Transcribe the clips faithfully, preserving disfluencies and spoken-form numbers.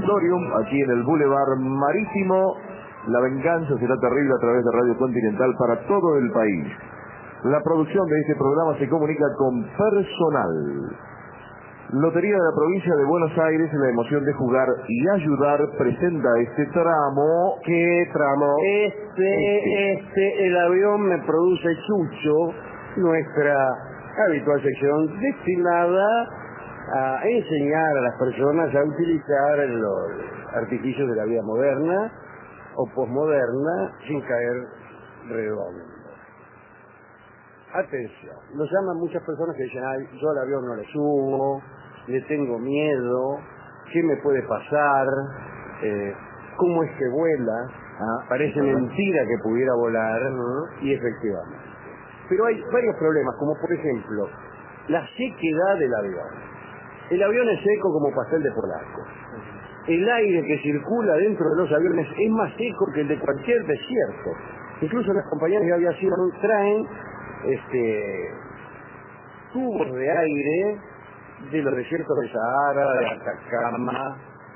Auditorium, aquí en el Boulevard Marítimo. La venganza será terrible a través de Radio Continental para todo el país. La producción de este programa se comunica con personal. Lotería de la Provincia de Buenos Aires, la emoción de jugar y ayudar, presenta este tramo. ¿Qué tramo? Este, este, el avión me produce Chucho, nuestra habitual sección destinada a enseñar a las personas a utilizar los artificios de la vida moderna o posmoderna sin caer redondo. Atención, nos llaman muchas personas que dicen, ay, yo al avión no le subo, le tengo miedo, ¿qué me puede pasar? Eh, ¿Cómo es que vuela? Ah, parece mentira que pudiera volar, ¿no? Y efectivamente. Pero hay varios problemas, como por ejemplo, la sequedad del avión. El avión es seco como pastel de polaco. El aire que circula dentro de los aviones es más seco que el de cualquier desierto. Incluso las compañías de aviación traen este tubos de aire de los desiertos de Sahara, de Atacama.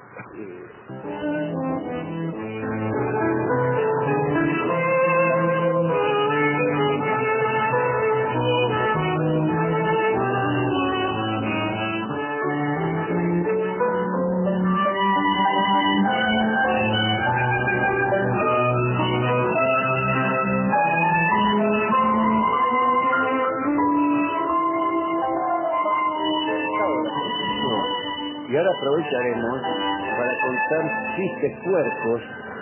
Eh. Y ahora aprovecharemos para contar chistes puercos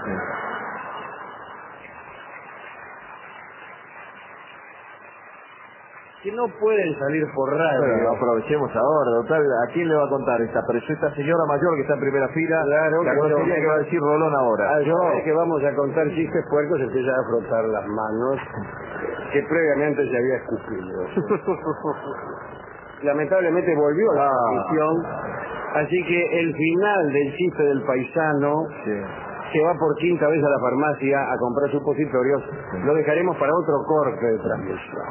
que no pueden salir por radio. Bueno, aprovechemos ahora, total, ¿a quién le va a contar esta? Pero esta señora mayor que está en primera fila, claro, la grosería que va a decir Rolón ahora. Ah, yo que vamos a contar chistes puercos, empieza a frotar las manos que previamente se había escupido. Lamentablemente volvió a la transmisión, así que el final del chiste del paisano, sí, que va por quinta vez a la farmacia a comprar supositorios, sí, lo dejaremos para otro corte de transmisión.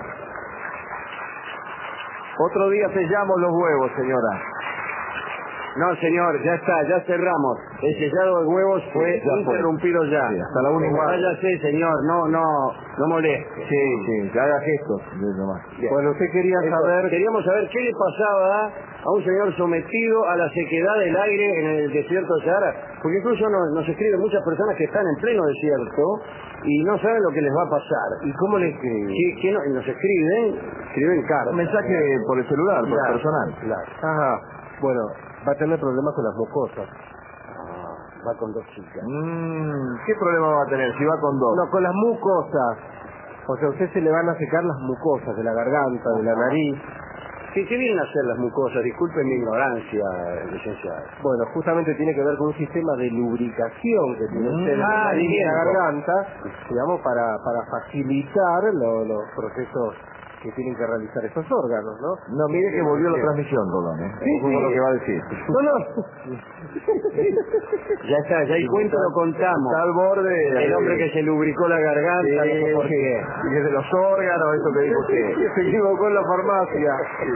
Otro día sellamos los huevos, señora. No, señor, ya está, ya cerramos. El sellado de huevos fue sí, ya interrumpido ya. Sí, hasta la una igual. Ya sé, señor, no, no, no moleste. Sí, sí, que haga gestos. Bueno, usted quería Eso, saber... Queríamos saber qué le pasaba a un señor sometido a la sequedad del aire en el desierto de Sahara. Porque incluso nos, nos escriben muchas personas que están en pleno desierto y no saben lo que les va a pasar. ¿Y cómo les escriben? ¿Qué, qué no? Nos escriben, escriben cartas. Un mensaje por el celular, por claro, el personal. Claro. Ajá, bueno... Va a tener problemas con las mucosas. Ah, va con dos chicas. Mm, ¿Qué problema va a tener si va con dos? No, con las mucosas. O sea, a usted se le van a secar las mucosas de la garganta, de la nariz. ¿Qué, qué vienen a hacer las mucosas? Disculpen mi ignorancia, licenciado. Bueno, justamente tiene que ver con un sistema de lubricación que tiene usted en la nariz y la garganta, digamos, para, para facilitar lo, los procesos que tienen que realizar esos órganos, ¿no? No, mire que volvió la transmisión, Rolón, ¿eh? Sí, Eso sí. es lo que va a decir. No, no. Ya está, ya el cuento lo contamos. Está al borde. El hombre que se lubricó la garganta, sí, no sé por qué. Y desde los órganos, eso que dijo usted. Se equivocó en la farmacia.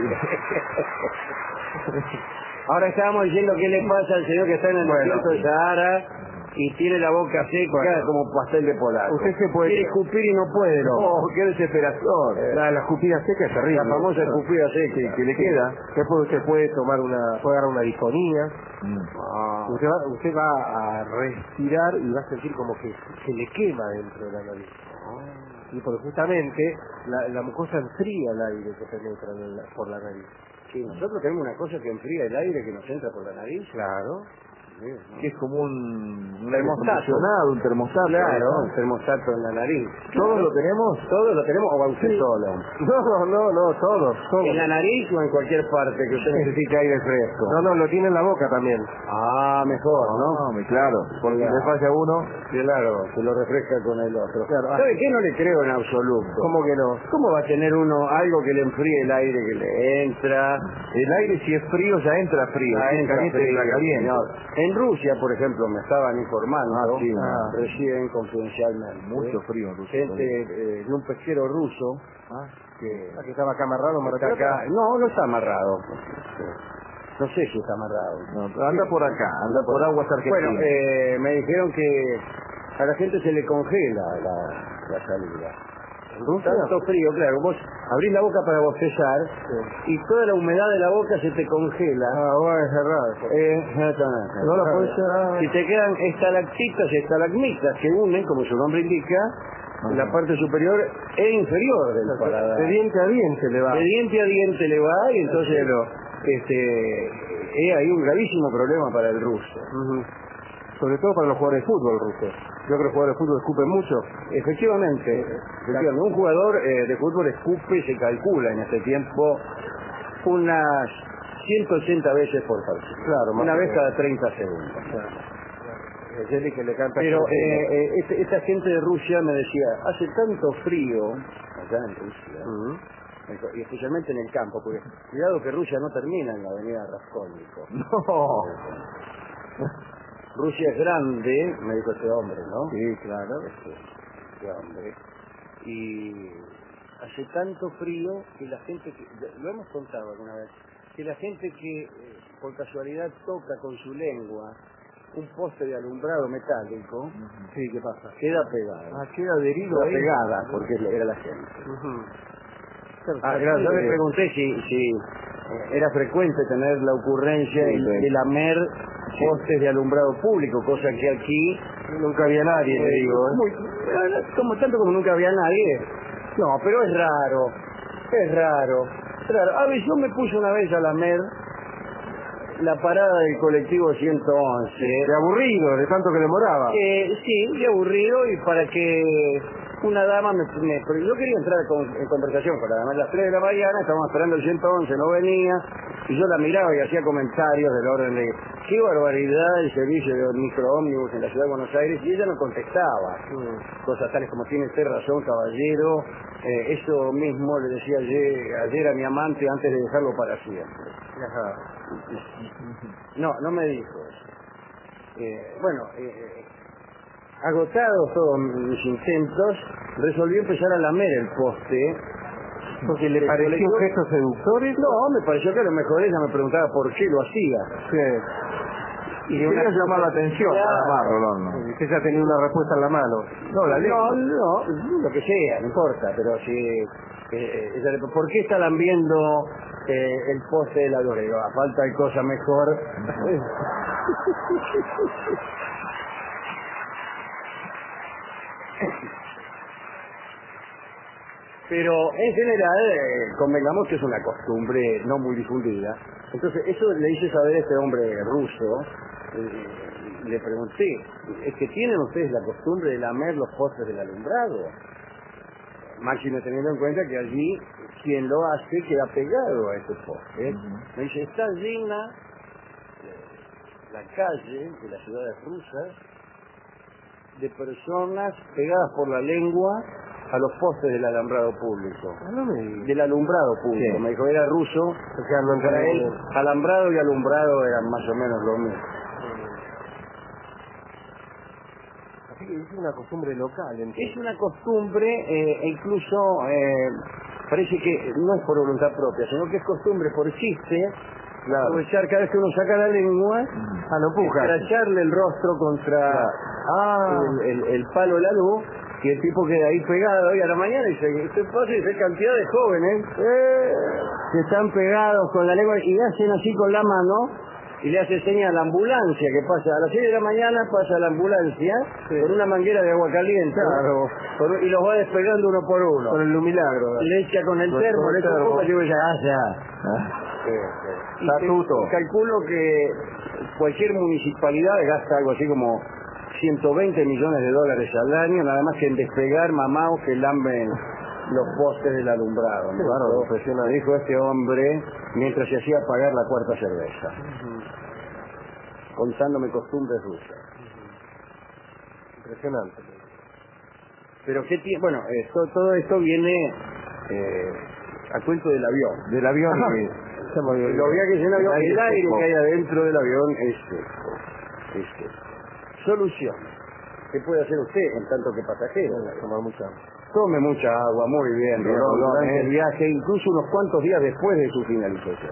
Ahora estábamos diciendo qué le pasa al señor que está en el bueno. desierto de Sahara y tiene la boca seca, bueno, como pastel de polaco. Usted se puede... Quiere escupir y no puede, ¿no? Oh, qué desesperación. Eh, la, la escupida seca es terrible. La famosa escupida seca. Sí, que le queda. Después usted puede tomar una, puede dar una disfonía. Mm. Ah. Usted, va, usted va a respirar y va a sentir como que se le quema dentro de la nariz. Ah. Y porque justamente la, la mucosa enfría el aire que penetra en la, por la nariz. Sí, nosotros tenemos una cosa que enfría el aire que nos entra por la nariz. Claro. Sí, ¿no? Que es como un, un termostato, un termostato. Claro, un termostato en la nariz. ¿Todos lo tenemos? ¿Todos lo tenemos o va usted sí. solo? No, no, no, todos, todos. ¿En la nariz o en cualquier parte que usted necesite aire fresco? No, no, lo tiene en la boca también. Ah, mejor, ¿no? No, claro, porque claro. le falla uno. Claro, se lo refresca con el otro. Claro. ¿Sabe qué? No le creo en absoluto. ¿Cómo que no? ¿Cómo va a tener uno algo que le enfríe el aire que le entra? El aire si es frío ya entra frío, ya si es caliente frío, entra caliente. Señor. En Rusia, por ejemplo, me estaban informando, ah, sí, ah, reciben confidencialmente mucho frío en Rusia, gente eh, de un pesquero ruso ah, que, que estaba acá amarrado, está acá. No, no está amarrado. No sé si está amarrado. No, anda por acá, anda por aguas argentinas. Bueno, eh, me dijeron que a la gente se le congela la, la salida. Tanto frío, claro. Vos abrís la boca para bostezar sí. y toda la humedad de la boca se te congela. Ah, bueno, es cerrado. Eh, no la podés cerrar. Si te quedan estalactitas y estalagmitas que unen, como su nombre indica, uh-huh. la parte superior e inferior del o sea, paladar. De diente a diente le va. De diente a diente le va y entonces lo, este, es ahí un gravísimo problema para el ruso. Uh-huh. Sobre todo para los jugadores de fútbol rusos. Yo creo que los jugadores de fútbol escupen mucho. Efectivamente, efectivamente. Un jugador eh, de fútbol escupe, se calcula en este tiempo, unas ciento ochenta veces por partido. Claro, una vez cada treinta segundos. Claro. Claro. Que le canta Pero eh, eh, este, esta gente de Rusia me decía, hace tanto frío allá en Rusia, uh-huh. y especialmente en el campo, porque cuidado que Rusia no termina en la avenida Raskolnikov. No. Rusia es grande, me dijo este hombre, ¿no? Sí, claro. Este, este hombre. Y hace tanto frío que la gente, que, lo hemos contado alguna vez, que la gente que eh, por casualidad toca con su lengua un poste de alumbrado metálico, sí, ¿qué pasa? Queda pegada. Ah, queda adherido queda ahí. pegada, porque era la gente. Uh-huh. Ah, claro, yo le pregunté si, si era frecuente tener la ocurrencia sí, de, de lamer sí. postes de alumbrado público, cosa que aquí nunca había nadie, eh, le digo. ¿eh? Muy, como, tanto como nunca había nadie. No, pero es raro, es raro. Es raro. A ver, yo me puse una vez a lamer la parada del colectivo ciento once. De aburrido, de tanto que demoraba. Eh, sí, de aburrido y para que una dama me, me porque yo quería entrar con, en conversación con la dama a las tres de la mañana, estábamos esperando el ciento once, no venía, y yo la miraba y hacía comentarios del orden de qué barbaridad el servicio de microómnibus en la ciudad de Buenos Aires, y ella no contestaba. Mm. Cosas tales como tiene usted razón, caballero, eh, eso mismo le decía ayer, ayer a mi amante antes de dejarlo para siempre. Ajá. No, no me dijo eso. Eh, bueno, eh, agotados todos mis intentos, resolví empezar a lamer el poste. ¿Porque le pareció un gesto seductor? No, me pareció que a lo mejor ella me preguntaba por qué lo hacía. Sí. Y quería llamar la atención, claro. nada más, Rolando. Usted ya tenía una respuesta en la mano. No, la no, no, lo que sea, no importa, pero si... Eh, ella le, ¿por qué está lambiendo eh, el poste de la gloria? A falta de cosa mejor. Pero en general, eh, convengamos que es una costumbre no muy difundida. Entonces, eso le hice saber a este hombre ruso. Eh, le pregunté, ¿es que tienen ustedes la costumbre de lamer los postes del alumbrado? Máximo teniendo en cuenta que allí quien lo hace queda pegado a ese poste. Uh-huh. Me dice, está llena la calle de las ciudades rusas de personas pegadas por la lengua a los postes del alambrado público. No me... Del alumbrado público. Sí. Me dijo, era ruso, o sea, no para él alambrado y alumbrado eran más o menos lo mismo. Así que es una costumbre local. Entonces. Es una costumbre, eh, e incluso eh, parece que no es por voluntad propia, sino que es costumbre por chiste. Claro. Aprovechar cada vez que uno saca la lengua, a lo puja, escracharle el rostro contra claro. ah. el, el, el palo de la luz, y el tipo queda ahí pegado hoy a la mañana y dice, usted pasa y dice cantidad de jóvenes eh, que están pegados con la lengua y hacen así con la mano y le hace seña a la ambulancia que pasa a las seis de la mañana, pasa la ambulancia sí. con una manguera de agua caliente, claro. con, y los va despegando uno por uno con el lumilagro, le echa con el termo, con el le echa un poco y dice, ah, ya ¿Ah? Sí, sí. Y te, calculo que cualquier municipalidad gasta algo así como ciento veinte millones de dólares al año, nada más que en despegar mamaos que lamben los postes del alumbrado. ¿No? Claro, impresionante. Dijo este hombre mientras se hacía pagar la cuarta cerveza, uh-huh. contándome costumbres rusas. Uh-huh. Impresionante. Pero qué tiene, bueno, esto, todo esto viene eh, a cuento del avión. Del avión que lo había que llenar el aire, el aire que hay adentro del avión es esto, es esto. Solución. ¿Qué puede hacer usted en tanto que pasajero? Tomar mucha agua. Tome mucha agua, muy bien, bien Rolón, durante eh. el viaje, incluso unos cuantos días después de su finalización.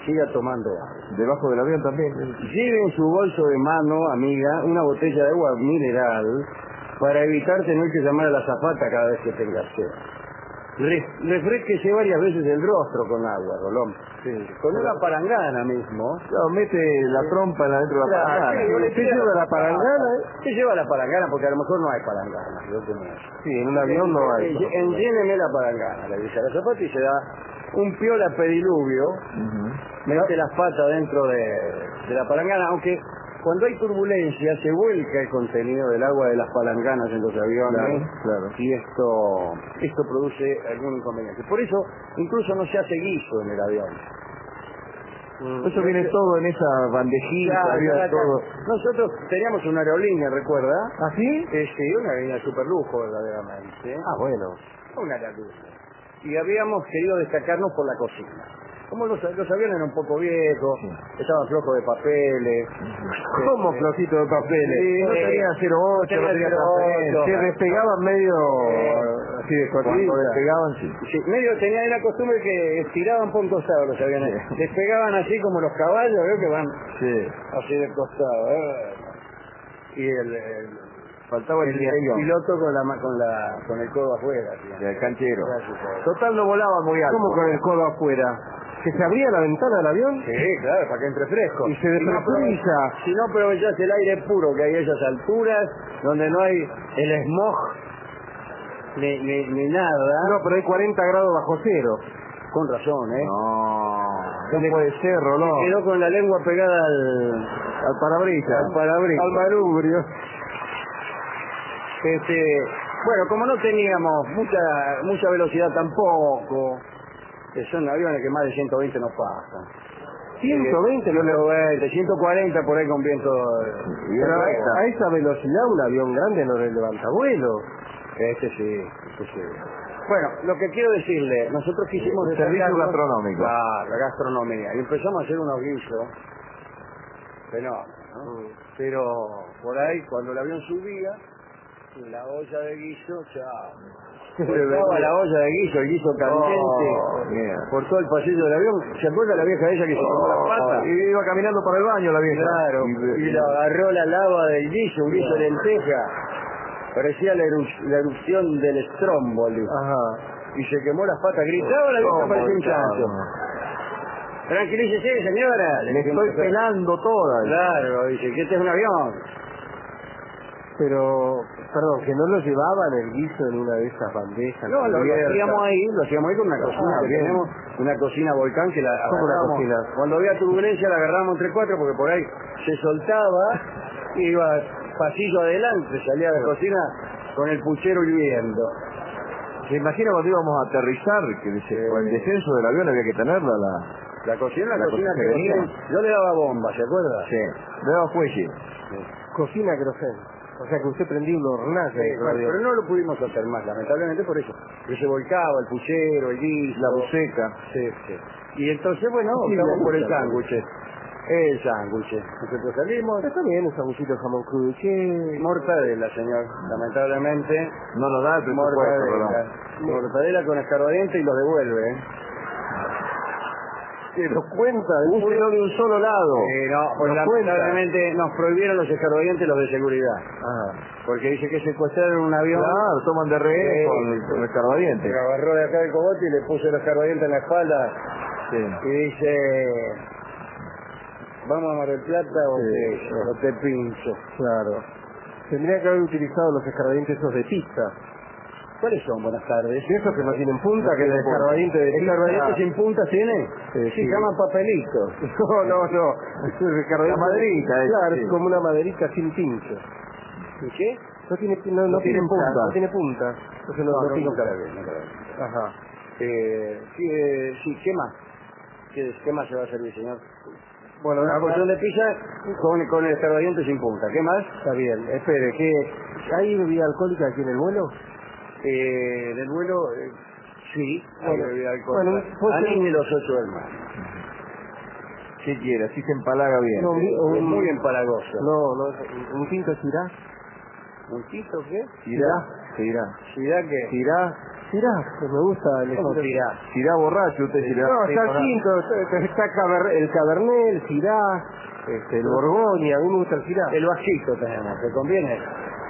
siga tomando agua. Debajo del avión también. Lleve en su bolso de mano, amiga, una botella de agua mineral para evitar tener que llamar a la azafata cada vez que tenga sed. Re, refresquese varias veces el rostro con agua, Rolón. Sí. Con una palangana mismo. No, mete la trompa adentro de la Claro, palangana. sí, ¿Qué lleva la palangana? ¿Qué lleva la palangana? Porque a lo mejor no hay palangana. Yo tengo eso. Sí, en un avión no hay. Eh, Enlléneme la palangana, le dice a la zapata y se da un piola pediluvio. Ujú. Mete las patas dentro de, de la palangana, aunque cuando hay turbulencia se vuelca el contenido del agua de las palanganas en los aviones. Claro, claro. Y esto esto produce algún inconveniente. Por eso incluso no se hace guiso en el avión. Eso viene todo en esa bandejita, Claro, arriba de claro, todo. nosotros teníamos una aerolínea, ¿recuerda? ¿Ah, sí? Eh, sí, una aerolínea super lujo verdaderamente. Ah, bueno. Una aerolínea. Y habíamos querido destacarnos por la cocina. Como los, los aviones eran un poco viejos, estaban flojos de papeles. ¿Cómo este, flojito de papeles? Sí, no tenía cero ocho, no tenía tenía cero ocho. transferencia. Se despegaban medio Eh, así de Cuando cortita. despegaban, sí. Sí, medio tenía la costumbre que estiraban por un costado los aviones. Sí. Despegaban así como los caballos, veo que van Sí. así de costado. ¿eh? Y el, el, Faltaba el, el, el dirección. piloto con la ma- con la con el codo afuera. Así. El canchero. Gracias. Total, no volaba muy alto. ¿Cómo con el codo afuera? ¿Que se abría la ventana del avión? Sí, claro, para que entre fresco. Y se Si no despresuriza. aprove- Si no aprovechás el aire puro que hay a esas alturas, donde no hay el smog ni, ni, ni nada. No, pero hay cuarenta grados bajo cero. Con razón, ¿eh? No, no puede ser, Rolón. Quedó con la lengua pegada al, Al parabrisas. al parabrisas. Al manubrio. Este, bueno, como no teníamos mucha mucha velocidad tampoco, que son aviones que más de ciento veinte no pasan. ciento veinte, no le... ciento veinte, ciento cuarenta por ahí con viento. Pero a, a esa velocidad un avión grande no le levanta vuelo. Este sí, este sí. Bueno, lo que quiero decirle, nosotros quisimos El servicio desarrollarnos- gastronómico. Ah, la gastronomía. Y empezamos a hacer unos guisos fenómenos, ¿no? Pero por ahí, cuando el avión subía, la olla de guiso, chao. Volcaba la olla de guiso, el guiso caliente, Oh, mierda. por todo el pasillo del avión. ¿Se acuerda la vieja ella que se tomó la pata? Y iba caminando para el baño la vieja. Claro, Y, y le agarró la lava del guiso, un guiso de lenteja. Parecía la, eru- la erupción del Stromboli. Ajá. Y se quemó las patas, gritaba la vieja, ¿Cómo parecía un estaba? chancho. Tranquilícese, señora. Le estoy pelando toda. Claro, dice que este es un avión. Pero, perdón, que no lo llevaban el guiso en una de esas bandejas. No, lo, lo cubiertas. hacíamos ahí, lo hacíamos ahí con una cocina. Ah, que bien. tenemos una cocina volcán que la ¿Cómo una agarramos. cocina? Cuando había turbulencia la agarramos entre cuatro porque por ahí se soltaba, iba pasillo adelante, salía de la cocina con el puchero hirviendo. ¿Se imagina cuando íbamos a aterrizar? Que dice, con el descenso del avión había que tenerla la... La cocina, la, La cocina cocina que venía. yo le daba bomba, ¿se acuerda? Sí. Le daba fuelle. Cocina querosén. O sea que usted prendía un hornazo. Sí, bueno, pero no lo pudimos hacer más, lamentablemente por eso. Que se volcaba el puchero, el guiso. La buceca. Sí, sí. Y entonces, bueno, Sí, optamos me por el gusta. sándwich. El sándwich. Nosotros salimos. Está bien, un sanguchito de jamón crudo. ¿Qué? Mortadela, señor. Lamentablemente. No nos da el presupuesto, Mortadela. Rolón. Mortadela con escarbadiente y los devuelve. ¿eh? ¿Se lo cuenta? Úselo de un solo lado. Eh, no, pues Nos cuenta. lamentablemente nos prohibieron los escarbadientes los de seguridad. Ah. Porque dice que secuestraron un avión. Claro, toman de rehén Sí. con, con el escarbadiente. Se agarró de acá el cogote y le puso el escarbadiente en la espalda. Sí. Y dice, ¿vamos a Mar del Plata o, Sí. te, o te pincho? Claro. Tendría que haber utilizado los escarbadientes esos de pizza. ¿Cuáles son? Buenas tardes. De esos que no tienen punta, que el tienen punta. escarbadiente de pizza. ¿Escarbadiente sin puntas tiene? Sí, Sí, sí. se llaman papelitos. No, no, no. Es el escarbadiente- La maderita, es, Claro, sí. es como una maderita sin pincho. ¿Y qué? No tiene, no, no No tiene pincha, punta. No tiene punta. Entonces no, No, no no, pincha. nunca la vi, nunca la vi. Ajá. Eh, sí, eh, sí, ¿qué más? ¿Qué, ¿Qué más se va a servir, señor? Bueno, Una ah, porción de pizza con, con el escarbadiente sin punta. ¿Qué más? está bien. Espere, ¿qué? ¿Hay bebida alcohólica aquí en el vuelo? Eh, del vuelo, eh, sí, hay Bueno, bebida alcohólica. bueno, pues, A mí ni los ocho del mar. ¿Qué quiere? Así se empalaga bien. No, Es un- muy empalagoso. No, no, un tinto girá. ¿Un tito qué? ¿Irá? Se irá. ¿Sidá qué? Girá, Tirás, que me gusta el ¿Cómo estilo. tirás? Sirá borracho, usted Sirá. No, Sí, está borracho. tinto, está, está caber- el Cabernet, el Syrah, este, el Borgoña, a mí me gusta el Syrah. El vasito tenemos, ¿te conviene?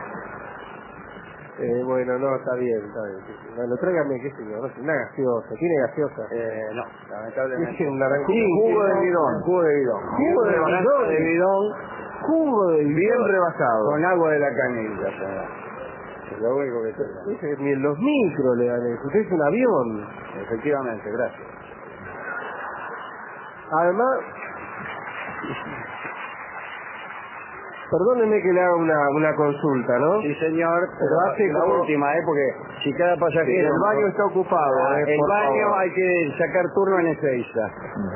Eh, bueno, no, está bien, está bien. sí, sí. Bueno, tráigame, qué sé yo, no sé, una gaseosa, ¿tiene gaseosa? Eh, no, lamentablemente. Es un naranjín. Jugo de bidón. Jugo de bidón. Jugo de Naranja bidón. de bidón Jugo de Bien bidón. rebajado. con agua de la canilla, señor. Es lo único que tengo. Ese, ni en los micros le dan eso, usted es un avión. Efectivamente, gracias. Además, perdóneme que le haga una, una consulta, ¿no? Sí, señor, pero Pero hace la como- última, ¿eh? Porque si cada pasajero... El baño está ocupado, Ah, eh, el por baño favor. hay que sacar turno en Ezeiza.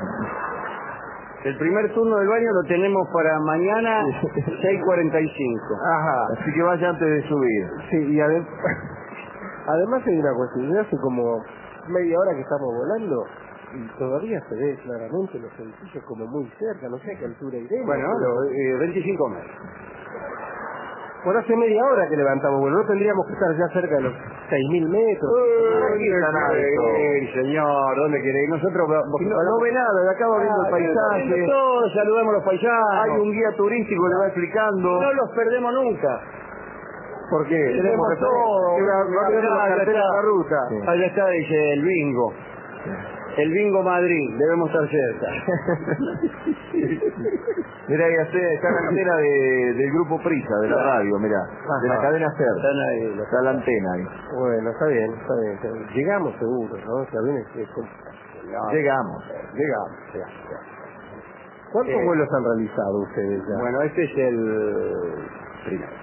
El primer turno del baño lo tenemos para mañana seis cuarenta y cinco. Ajá. Así que vaya antes de subir. Sí, y adem- además hay una cuestión, hace como media hora que estamos volando y todavía se ve claramente los edificios como muy cerca, no sé a qué altura iremos. Bueno, pero- eh, veinticinco metros. Bueno, hace media hora que levantamos vuelo, no tendríamos que estar ya cerca de los seis mil metros. ¿Dónde tan alto. quiere ir, señor? ¿Dónde quiere ir? Nosotros... Y no, no ve nada, de acá va viendo el Ah, paisaje. viendo todo, saludamos los paisanos. Hay un guía turístico que le va explicando. No los perdemos nunca. ¿Por qué? Tenemos Porque todo. que va- va Mirá, mirando la allá cartera de está. la ruta. Sí. Allá está, dice el bingo. El bingo Madrid, debemos estar cerca. Mira, ahí hace- está la antena de, del grupo Prisa, de la radio, mira. De la Ajá. cadena Están Ser. ahí. los- Está la antena ahí. Bueno, está bien, está bien. está bien. Llegamos seguro, ¿no? Está bien, es- es- No, Llegamos. Llegamos, ya, ya. ¿Cuántos Eh, vuelos han realizado ustedes ya? Bueno, este es el primero.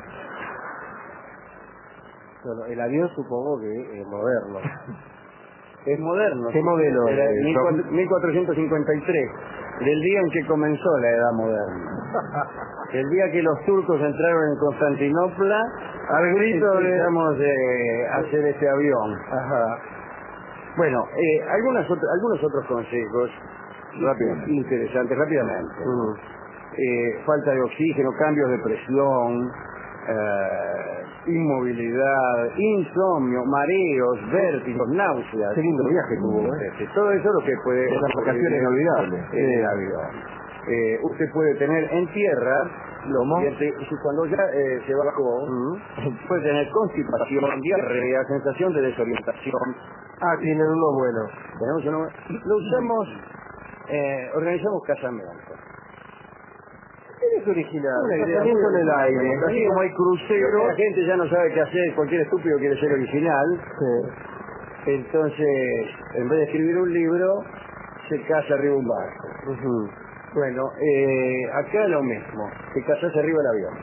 Bueno, el avión supongo que es moderno. Es moderno. ¿Qué modelo Era es? mil cuatrocientos cincuenta y tres, del día en que comenzó la edad moderna. El día que los turcos entraron en Constantinopla, al grito de empezamos de hacer este avión. Ajá. Bueno, eh, algunas ot- algunos otros consejos Rápidamente. interesantes, rápidamente. Mm. Eh, falta de oxígeno, cambios de presión, eh, inmovilidad, insomnio, mareos, vértigos, náuseas. Qué lindo viaje tuvo, ¿eh? Sí, todo eso es lo que puede... Unas vacaciones inolvidables. En el avión. Eh, usted puede tener en tierra, ¿Cómo? fíjate, si cuando ya eh, se bajó, Mm. puede tener constipación, diarrea, sensación de desorientación. Ah, tienen uno bueno. Tenemos uno, lo usamos, eh, organizamos casamientos. Es original. Una idea Casamiento muy en el aire. original. Así como hay La cruceros. gente ya no sabe qué hacer, cualquier estúpido quiere ser original, Sí. entonces en vez de escribir un libro, se casa arriba un barco. Ujú. Bueno, eh, acá lo mismo, se casase arriba el avión.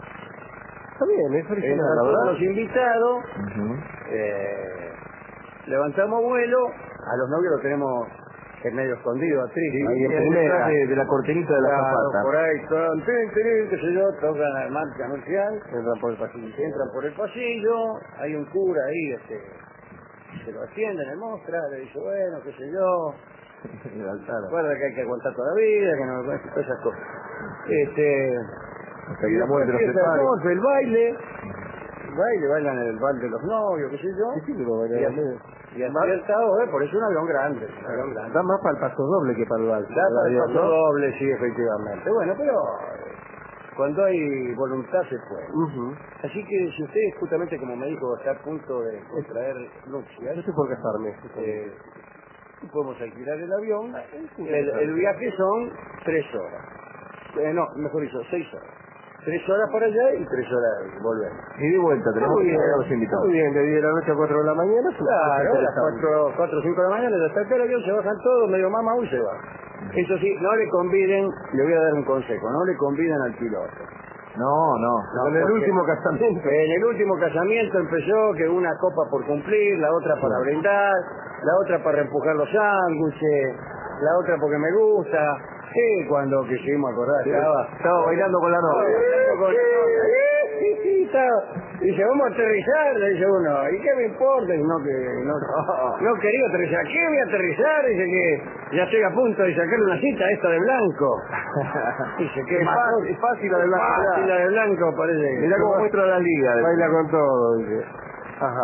Está bien, es original, Entran la todos verdad. los invitados, Ujú. eh, levantamos vuelo, a los novios lo tenemos en medio escondido, atrás, ahí en Detrás primera. de, de la cortinita de la Claro, zapata. por ahí, con, tin, tin, qué sé yo, tocan la marcha anuncial, Entran por el pasillo. entran por el pasillo, hay un cura ahí, este, se lo atiende en el mostra, le dice, bueno, qué sé yo, El altar. recuerda que hay que aguantar toda la vida, que no todas esas cosas. Este, Hasta que la muerte los empieza el separe. mostra, el baile, el baile, bailan en el baile de los novios, qué sé yo, Sí, sí, pero y bueno, así- y así eh, por eso es un avión grande, un avión grande. da más para el paso doble que para el vals. Da para el avión, paso ¿no? doble, sí, efectivamente. Bueno, pero eh, cuando hay voluntad se puede. Ujú. Así que si usted, justamente como me dijo, está a punto de contraer nupcias, Yo estoy por casarme. eh, podemos alquilar el avión. El, el viaje son tres horas. Eh, no, mejor dicho, seis horas. Tres horas para allá y tres horas volver. Y de vuelta, tenemos Muy que bien, llegar a los invitados. muy bien, de diez de la noche a cuatro de la mañana. es una cosa Claro, a las interesante. cuatro, cuatro o cinco de la mañana, ya está acá el avión, se bajan todos, medio mamá y se va. Eso sí, no le conviden, le voy a dar un consejo, no le conviden al piloto. No, no. No, En el porque último casamiento. En el último casamiento empezó que una copa por cumplir, la otra para Claro. brindar, la otra para empujar los sándwiches, la otra porque me gusta. Sí, cuando quisimos acordar, estaba, Estaba bailando con la estaba novia. bailando con la novia. Sí, sí, sí, estaba. Dice, vamos a aterrizar, le dice uno. ¿Y qué me importa? Y no, que no, no quería aterrizar. ¿Qué voy a aterrizar? Dice que ya estoy a punto de sacarle una cita a esta de blanco. Dice que Es fácil, es fácil la de blanco. Fácil la de blanco, parece. Mirá cómo muestra la liga. Baila con todo, dice. Ajá.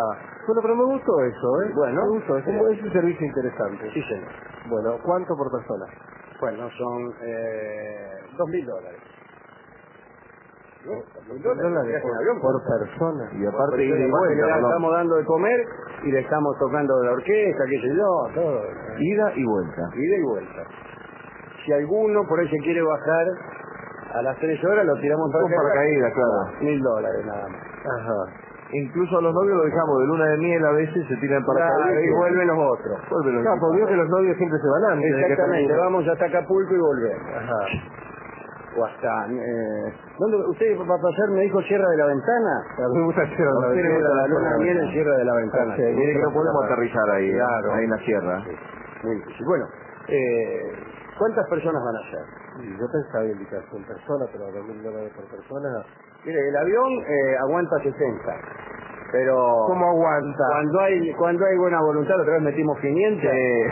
Bueno, pero me gustó eso, ¿eh? Bueno. Me gustó, es, es un servicio interesante. Sí, señor. Bueno, ¿cuánto por persona? Bueno, son eh, dos mil dólares. ¿No? Dos mil dólares dólares por, en avión. por persona. Y aparte Por ida y aparte vuelta. le Colón. estamos dando de comer y le estamos tocando la orquesta, qué sé yo, todo. Ida y vuelta. Ida y vuelta. Si alguno por ahí se quiere bajar a las tres horas, lo tiramos Con paracaídas, claro. Mil dólares nada más. Ajá. Incluso a los novios lo dejamos de luna de miel, a veces se tiran para Claro, y vuelven los otros. Vuelven los Claro, porque vio que los novios siempre se van antes. de que Exactamente, termine. vamos hasta Acapulco y volvemos. Ajá. O hasta... Eh, ¿Dónde usted va a pasar? Me dijo Sierra de la Ventana. A mí me gusta Sierra de la A usted le gusta Ventana. la luna de miel en Sierra de la Ventana. Sí, Mire que no podemos aterrizar ahí, ¿eh? Claro. Ahí en la sierra. Sí, muy difícil. Bueno, eh, ¿cuántas personas van a ser? Sí, yo pensaba invitar cien personas, pero dos mil dólares por persona. Mire, el avión eh, aguanta sesenta. Pero ¿Cómo aguanta? cuando hay cuando hay buena voluntad, otra vez metimos quinientos. Eh,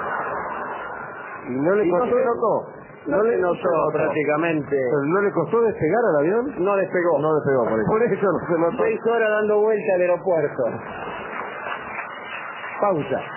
Y no le Y no costó, se notó. No le notó prácticamente. pero no le costó despegar al avión. No despegó. no despegó por eso. Por eso no se notó. Seis horas dando vuelta al aeropuerto. Pausa.